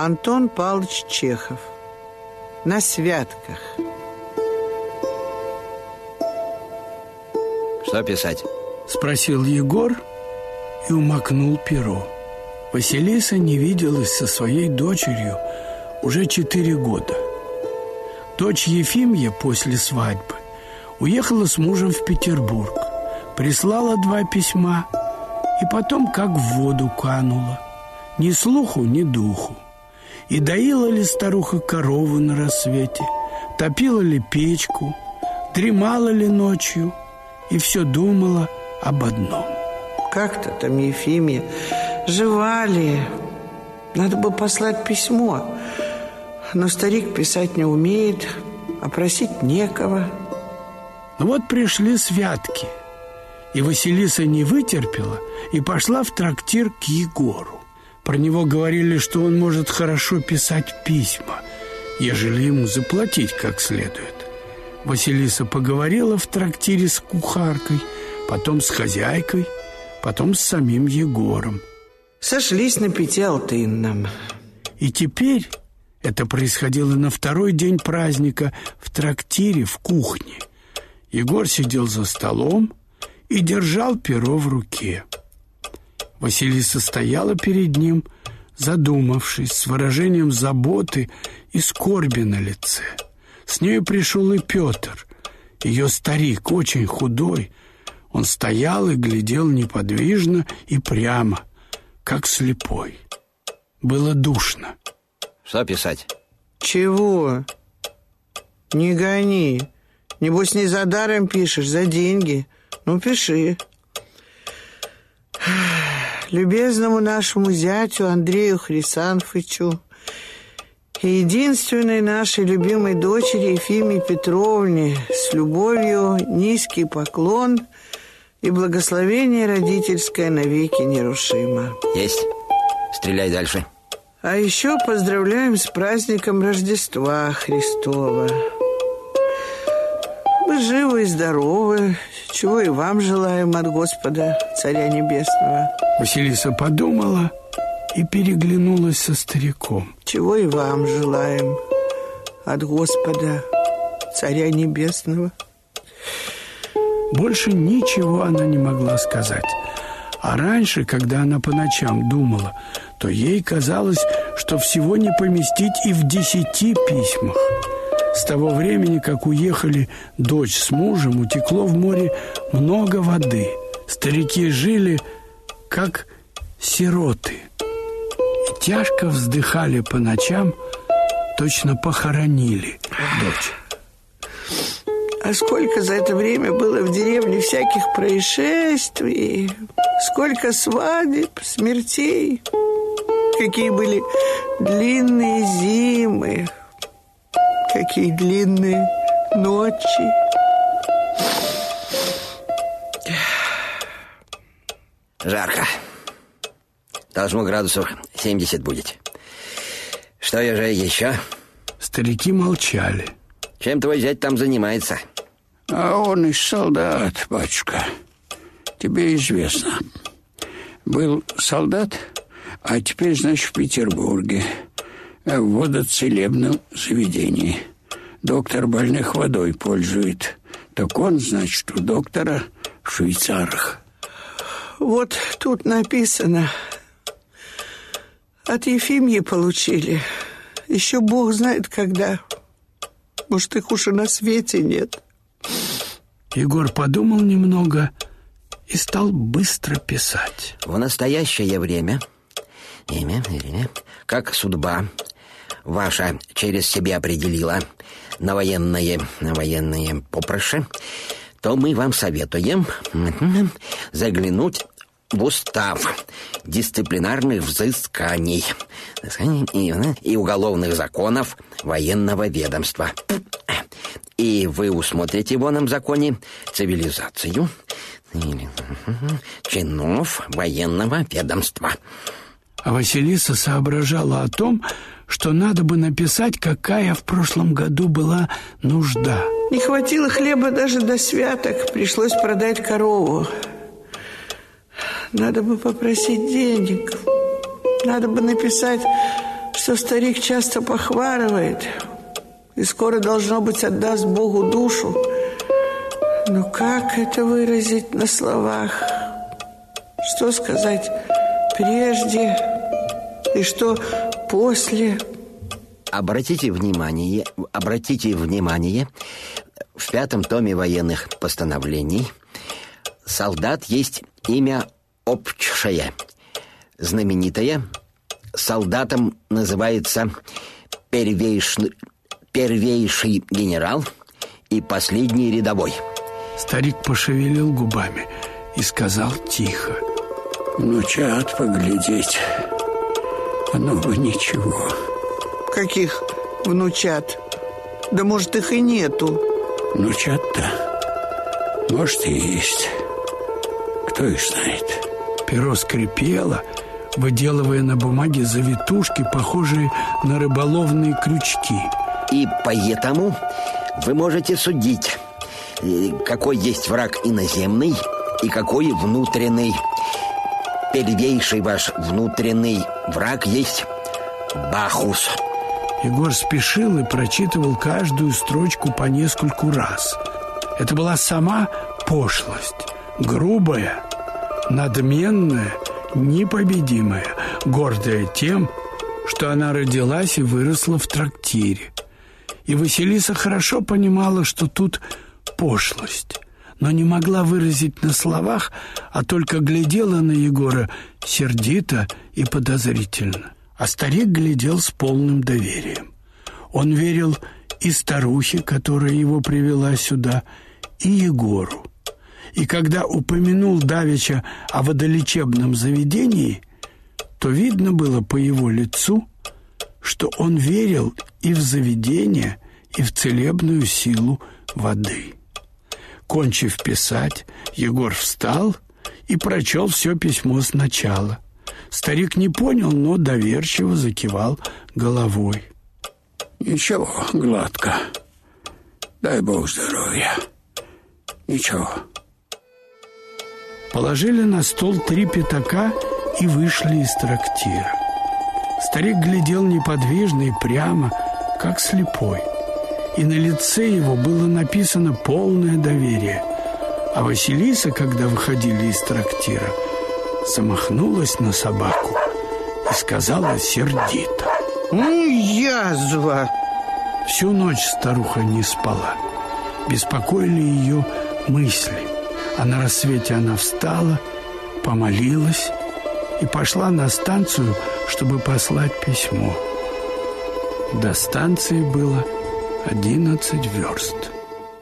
Антон Павлович Чехов. На святках. Что писать? Спросил Егор и умокнул перо. Василиса не виделась со своей дочерью уже 4 года. Дочь Ефимья после свадьбы уехала с мужем в Петербург, прислала 2 письма и потом как в воду канула. Ни слуху, ни духу. И доила ли старуха корову на рассвете, топила ли печку, дремала ли ночью, и все думала об одном. Как-то там Ефимья, жива ли? Надо бы послать письмо. Но старик писать не умеет, а просить некого. Ну вот пришли святки, и Василиса не вытерпела и пошла в трактир к Егору. Про него говорили, что он может хорошо писать письма, ежели ему заплатить как следует. Василиса поговорила в трактире с кухаркой, потом с хозяйкой, потом с самим Егором. Сошлись на Пятиалтынном. И теперь это происходило на 2-й день праздника в трактире в кухне. Егор сидел за столом и держал перо в руке. Василиса стояла перед ним, задумавшись, с выражением заботы и скорби на лице. С нею пришел и Петр, ее старик, очень худой. Он стоял и глядел неподвижно и прямо, как слепой. Было душно. Что писать? Чего? Не гони. Небось, не за даром пишешь, за деньги. Ну, пиши. Любезному нашему зятю Андрею Хрисанфычу и единственной нашей любимой дочери Ефимии Петровне с любовью низкий поклон и благословение родительское навеки нерушимо. Есть. Стреляй дальше. А еще поздравляем с праздником Рождества Христова. Мы живы и здоровы, чего и вам желаем от Господа, Царя Небесного. Василиса подумала и переглянулась со стариком. Чего и вам желаем от Господа, Царя Небесного. Больше ничего она не могла сказать. А раньше, когда она по ночам думала, то ей казалось, что всего не поместить и в 10 письмах. С того времени, как уехали дочь с мужем, утекло в море много воды. Старики жили, как сироты, и тяжко вздыхали по ночам, точно похоронили дочь. А сколько за это время было в деревне всяких происшествий, сколько свадеб, смертей, какие были длинные зимы, какие длинные ночи. Жарко. Должно градусов 70 будет. Что же еще? Старики молчали. Чем твой зять там занимается? А он из солдат, батюшка. Тебе известно. Был солдат, а теперь, значит, в Петербурге, в водоцелебном заведении. Доктор больных водой пользует. Так он, значит, у доктора в Швейцарах. Вот тут написано. От Ефимьи получили. Еще Бог знает когда. Может, их уж и на свете нет. Егор подумал немного и стал быстро писать. В настоящее время, как судьба ваша через себя определила на военное поприще, то мы вам советуем заглянуть в устав дисциплинарных взысканий и уголовных законов военного ведомства. И вы усмотрите в оном законе цивилизацию чинов военного ведомства. А Василиса соображала о том, что надо бы написать, какая в прошлом году была нужда. Не хватило хлеба даже до святок. Пришлось продать корову. Надо бы попросить денег. Надо бы написать, что старик часто похварывает и скоро, должно быть, отдаст Богу душу. Но как это выразить на словах? Что сказать прежде и что после? Обратите внимание, в 5 томе военных постановлений солдат есть имя общее, знаменитое. Солдатом называется первейший генерал и последний рядовой. Старик пошевелил губами и сказал тихо: внучат поглядеть, оно бы ничего. Каких внучат? Да может, их и нету. Внучат-то, может, и есть. Кто их знает? Перо скрипело, выделывая на бумаге завитушки, похожие на рыболовные крючки. И поэтому вы можете судить, какой есть враг иноземный и какой внутренний. Первейший ваш внутренний враг есть Бахус. Егор спешил и прочитывал каждую строчку по нескольку раз. Это была сама пошлость, грубая, надменная, непобедимая, гордая тем, что она родилась и выросла в трактире. И Василиса хорошо понимала, что тут пошлость, но не могла выразить на словах, а только глядела на Егора сердито и подозрительно. А старик глядел с полным доверием. Он верил и старухе, которая его привела сюда, и Егору. И когда упомянул давеча о водолечебном заведении, то видно было по его лицу, что он верил и в заведение, и в целебную силу воды. Кончив писать, Егор встал и прочел все письмо сначала. Старик не понял, но доверчиво закивал головой. Ничего, гладко. Дай Бог здоровья. Ничего. Положили на стол 3 пятака и вышли из трактира. Старик глядел неподвижно и прямо, как слепой. И на лице его было написано полное доверие. А Василиса, когда выходили из трактира, замахнулась на собаку и сказала сердито: язва! Всю ночь старуха не спала. Беспокоили ее мысли. А на рассвете она встала, помолилась и пошла на станцию, чтобы послать письмо. До станции было 11 верст.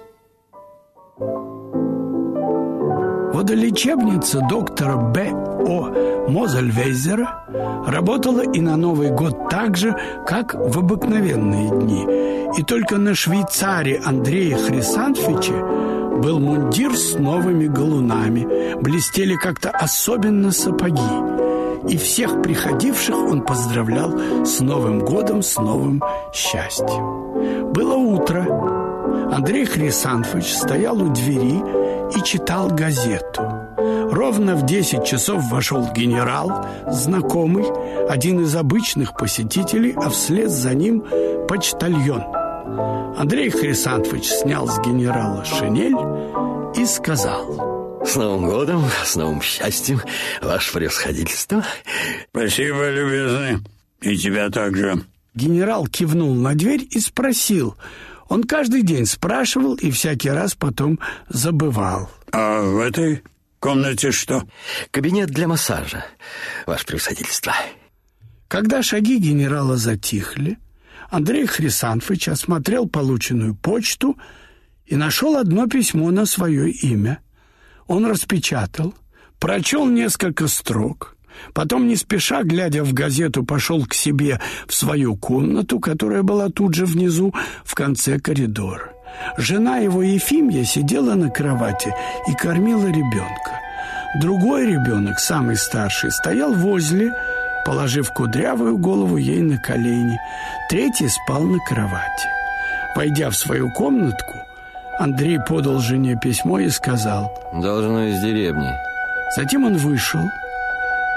Водолечебница доктора Б.О. Мозельвейзера работала и на Новый год так же, как в обыкновенные дни. И только на швейцаре Андрея Хрисантовича был мундир с новыми галунами, блестели как-то особенно сапоги. И всех приходивших он поздравлял с Новым годом, с новым счастьем. Было утро. Андрей Хрисантович стоял у двери и читал газету. Ровно в 10 часов вошел генерал, знакомый, один из обычных посетителей, а вслед за ним почтальон. Андрей Хрисантович снял с генерала шинель и сказал: «С Новым годом, с новым счастьем, ваше превосходительство!» «Спасибо, любезный, и тебя также!» Генерал кивнул на дверь и спросил. Он каждый день спрашивал и всякий раз потом забывал: «А в этой комнате что?» «Кабинет для массажа, ваше превосходительство!» Когда шаги генерала затихли, Андрей Хрисантович осмотрел полученную почту и нашел одно письмо на свое имя. Он распечатал, прочел несколько строк, потом, не спеша, глядя в газету, пошел к себе в свою комнату, которая была тут же внизу, в конце коридора. Жена его, Ефимья, сидела на кровати и кормила ребенка. Другой ребенок, самый старший, стоял возле, положив кудрявую голову ей на колени. Третий спал на кровати. Войдя в свою комнатку, Андрей подал жене письмо и сказал: «Должно из деревни». Затем он вышел,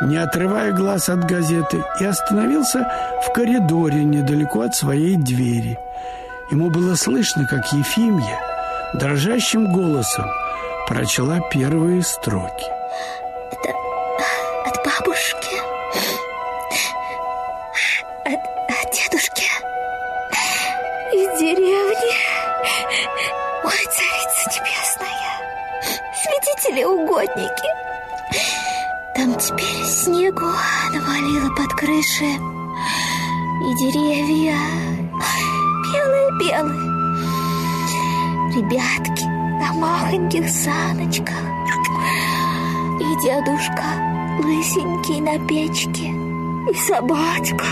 не отрывая глаз от газеты, и остановился в коридоре недалеко от своей двери. Ему было слышно, как Ефимья дрожащим голосом прочла первые строки. Это от бабушки, от дедушки из деревни. Ой, царица небесная, святители-угодники. Там теперь снегу навалило под крышей, и деревья белые-белые. Ребятки на махоньких саночках, и дедушка лысенький на печке, и собачка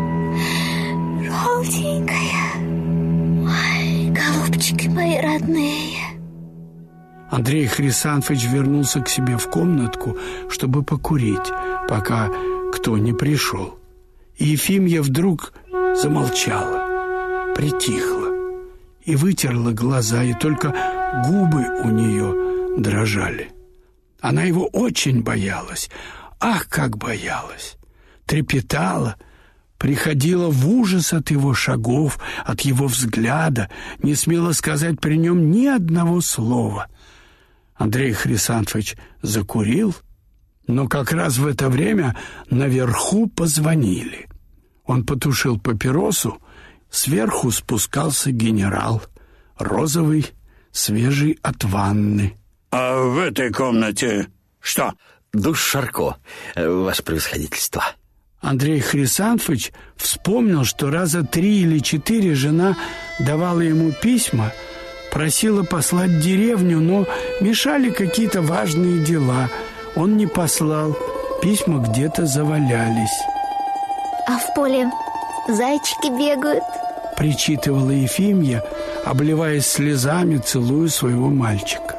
желтенькая. Ой, голубчики мои родные. Андрей Хрисантович вернулся к себе в комнатку, чтобы покурить, пока кто не пришел. И Ефимья вдруг замолчала, притихла и вытерла глаза, и только губы у нее дрожали. Она его очень боялась, ах, как боялась! Трепетала, приходила в ужас от его шагов, от его взгляда, не смела сказать при нем ни одного слова. Андрей Хрисантович закурил, но как раз в это время наверху позвонили. Он потушил папиросу, сверху спускался генерал, розовый, свежий от ванны. А в этой комнате что? Душ Шарко, ваше превосходительство. Андрей Хрисантович вспомнил, что раза 3 или 4 жена давала ему письма, просила послать в деревню, но мешали какие-то важные дела. Он не послал, письма где-то завалялись. А в поле зайчики бегают, причитывала Ефимья, обливаясь слезами, целуя своего мальчика.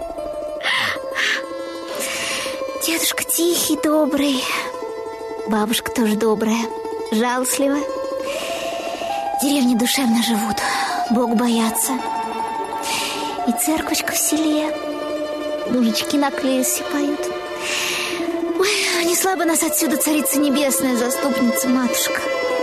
Дедушка тихий, добрый, бабушка тоже добрая, жалостливая. В деревне душевно живут, Бог боятся. И церковочка в селе, мужички на клиросе поют. Ой, не слабо нас отсюда, царица небесная, заступница, матушка.